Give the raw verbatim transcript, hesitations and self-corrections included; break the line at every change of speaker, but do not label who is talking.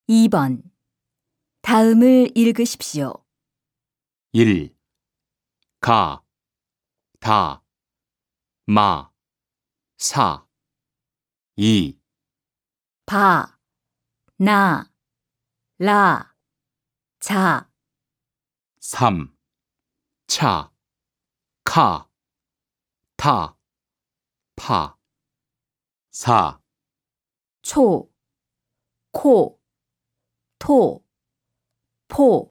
이 번. 다음을 읽으십시오.
일. 가, 다, 마, 사. 이.
바, 나, 라, 자.
삼. 차, 카, 타, 파. 사.
초, 코, 토, 포.